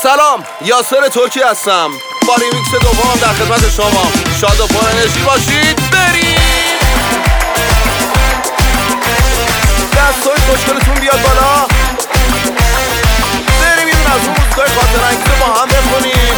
سلام، یاسر ترکی هستم با ریمیکس دوم در خدمت شما. شاد و پر انرژی باشید. بریم دستای خوشگلتون بیاد بالا. بریم یه دونه از اون موزیکای خاطر انگیز با هم بخونیم.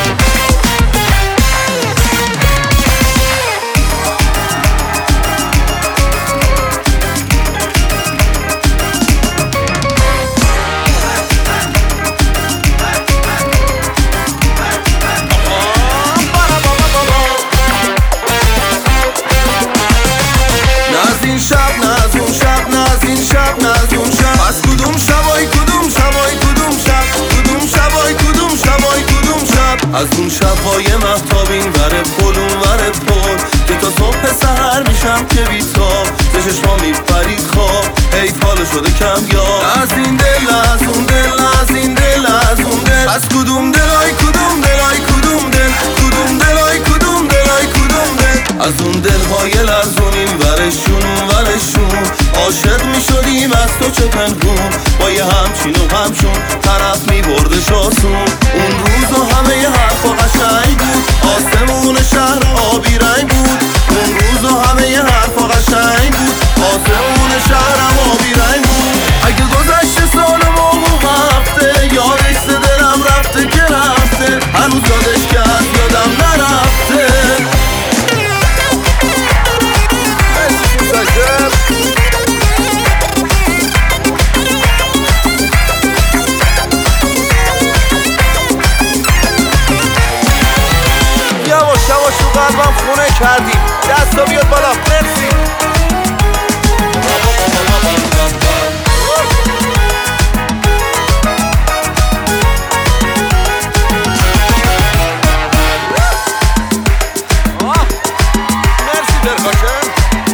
از اون شب‌های مهتابین وره پل اون وره پل که تا صبح سحر میشم که بیتاب به چشما میپرید خواب حیف حالا شده کم یاد. از این دل از اون دل از این دل از اون دل از کدوم دلای کدوم دلای کدوم دل کدوم دلای کدوم دلای کدوم دل از اون دلهای لرزون این ورشون اون ورشون عاشق میشدیم از تو چه پنهون با یه همچین و همشون طرف میبردش آسون. اون روز و همه حرفا قشنگ بود آسمون شهر آبی رنگ بود. اون روز و همه حرفا قشنگ بود آسمون شهرم آبی رنگ بود. اگه گذشته سال و موقع هفته یادش دلم رفته که رفته هنوز یادش کرد یادم نرفته. یواش رو قلبم خونه کردی دستا بیاد بالا. مرسی. مرسی درخاشن.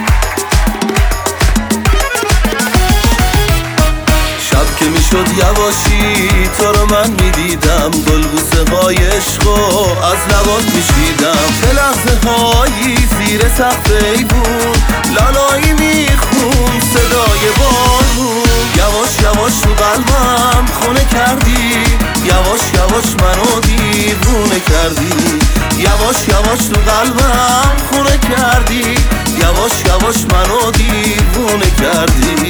شب که میشد یواشی تو رو من میدیدم گلبوسه های عشق از لبات میشیدم. چه لحظه هایی زیر سقف ایوون لالایی میخون صدای بارون. یواش یواش تو قلبم خونه کردی یواش یواش منو دیوونه کردی. یواش یواش تو قلبم خونه کردی یواش یواش منو دیوونه کردی.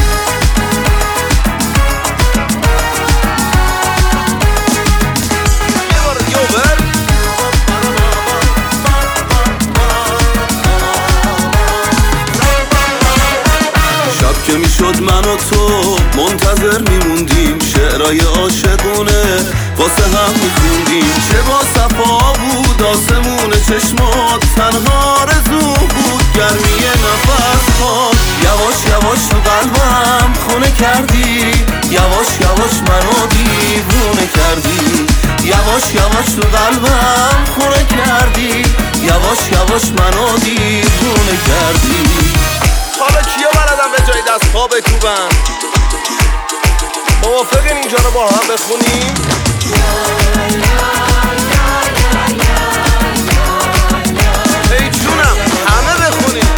که میشد من و تو منتظر میموندیم شعرهای عاشقونه واسه هم میخوندیم. چه با صفا بود آسمون چشمات تنها رزو بود گرمی نفس ها. یواش یواش تو قلبم خونه کردی یواش یواش منو دیوونه کردی. یواش یواش تو قلبم خونه کردی یواش یواش منو دیوونه کردی. حالا کیا بلدن به جای دست ها بکوبن؟ موافقین اینجا رو با هم بخونیم؟ ای جونم همه بخونیم.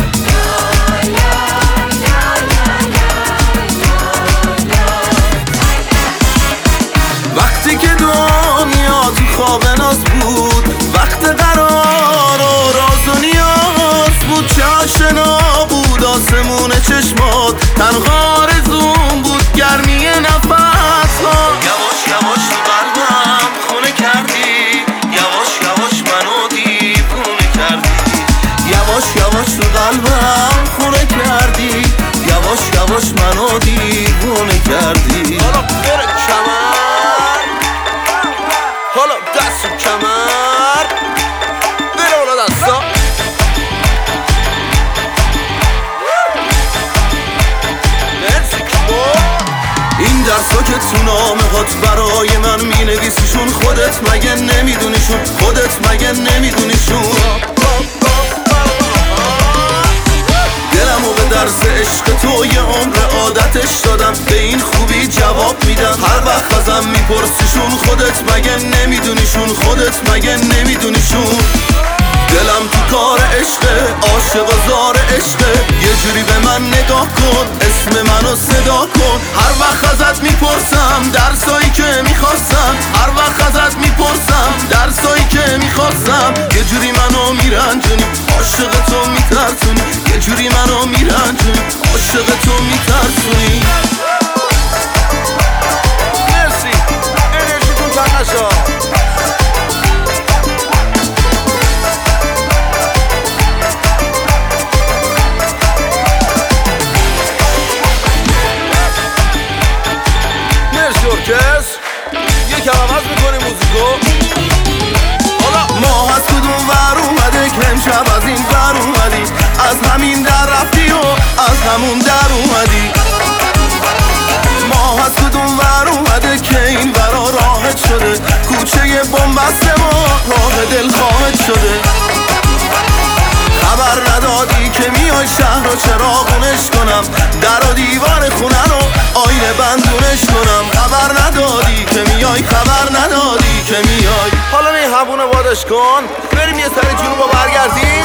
وقتی که دنیا تو خواب ناز بود وقت قرار و راز و نیاز بود چه آشنا بود آسمون چشمات تنها رزون بود گرمی نفس ها. یواش یواش تو قلبم خونه کردی یواش یواش منو دیوونه کردی. یواش یواش تو قلبم خونه کردی یواش یواش منو دیوونه کردی. حالا بره کمر حالا دست و کمر بره اونا دستا. این درسا که تو نامه هات برای من مینویسیشون خودت مگه نمیدونیشون خودت مگه نمیدونیشون. دلمو به درس عشق تو یه عمر عادتش دادم به این خوبی جواب میدم هر وقت ازم میپرسیشون خودت مگه نمیدونیشون خودت مگه نمیدونیشون. دلم تو کار عشقه عاشق و زار عشقه یه جوری به من نگاه کن، اسم منو صدا کن. هر وقت ازت میپرسم درسایی که میخواستم، هر وقت ازت میپرسم درسایی که میخواستم. یه جوری منو میرنجونی، عاشق تو میترسونی. یه جوری منو میرنجونی، عاشق تو میترسونی. مرسی، انرژیتون کم نشد. یکم عوض میکنیم موزیکو. حالا ماه از کدوم ور اومده که امشب از این ور اومدی، از همین در رفتی و از همون در اومدی. ماه از کدوم ور اومده که این ورا راحت شده، کوچه بنبسته ما راه دل خواهد شده. خبر ندادی که میای شهر و چراغونش کنم، در و دیوار خونه رو آینه بندونش کنم. خبر ندادی که میای، خبر ندادی که میای. حالا این همونه بادش کن، بریم یه سری جنوبا برگردیم.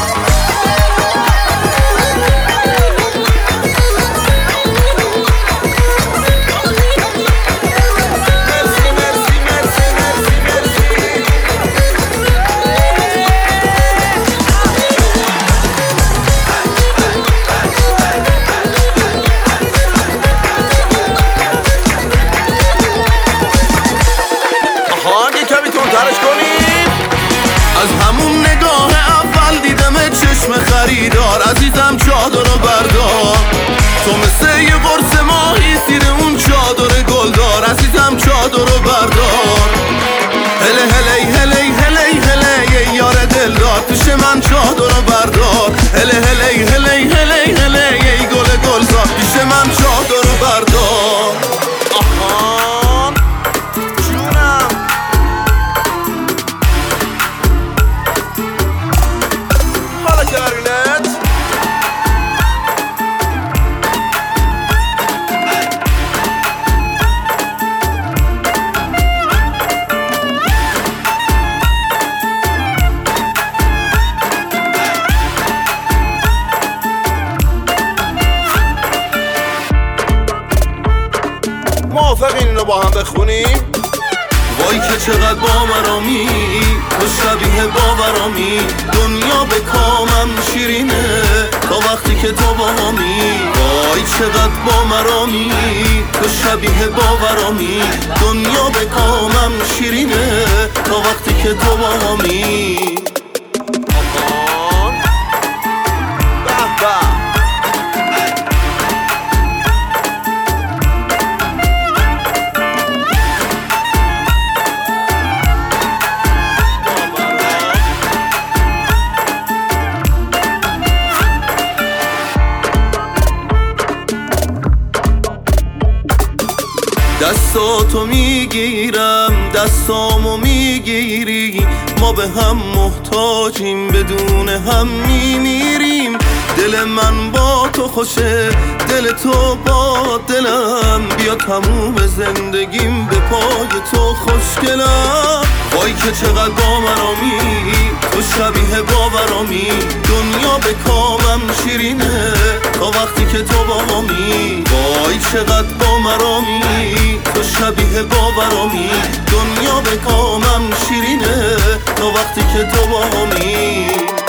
از همون نگاه اول دیدم چشم خریدار، عزیزم چادر رو بردار. تو مثل یه قرص ماهی زیر اون چادر گلدار، عزیزم چادر رو بردار. هله هله هله هله هله یار دلدار، پیش من چادر رو بردار. هله هله هله هله هله گل گلزار، پیش من چادر رو بردار. آهان جونم، حالا کلارینت. موافقین اینو با هم بخونیم؟ وای که چقدر باورامی، تو شبیه باورامی. دنیا به کامم شیرینه تا وقتی که تو با همی. وای چقدر باورامی، تو شبیه باورامی. دنیا به کامم شیرینه تا وقتی که تو با همی. آهان به به. دستاتو میگیرم، دستامو میگیری. ما به هم محتاجیم، بدون هم میمیریم. دل من با تو خوشه، دل تو با دلم. بیا تموم زندگیم به پای تو خوشگلم. وای که چقدر باورامی، تو شبیه باورامی. دنیا به کامم شیرینه تا وقتی که تو با همی. وای چقدر باورامی، تو شبیه باورامی. دنیا به کامم شیرینه تا وقتی که تو با همی.